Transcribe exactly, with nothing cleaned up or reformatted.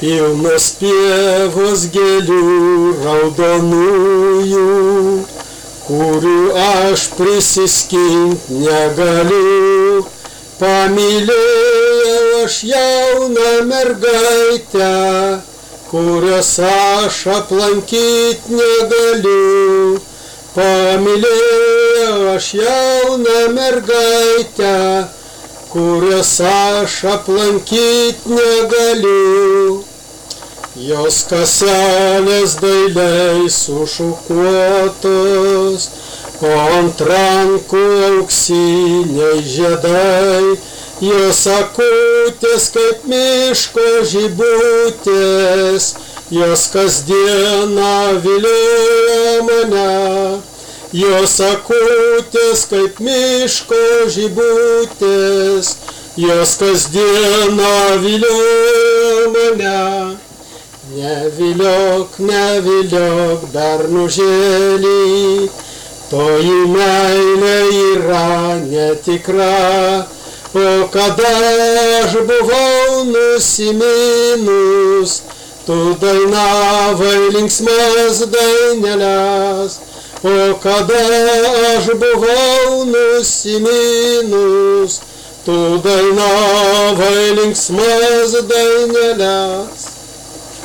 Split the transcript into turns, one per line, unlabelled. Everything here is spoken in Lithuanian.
Pilnos pievos gėlių raudonųjų, kurių aš prisiskint negaliu. Pamylėjau aš jauną mergaitę, kurios aš aplankyt negaliu. Pamylėjau aš jauną mergaitę, kurios aš aplankyt negaliu. Jos kaselės dailiai sušukuotos, o ant rankų auksiniai žiedai. Jos akutės kaip miško žibutės, jos kasdieną vilioja mane. Jos akutės kaip miško žibutės, jos kasdieną vilioja mane. Neviliok, neviliok, bernužėlį, toji meilė yra netikra. O kada aš buvau nusiminus, tu dainavai linksmas daineles. O kada aš buvau nusiminus, tu dainavai linksmas daineles.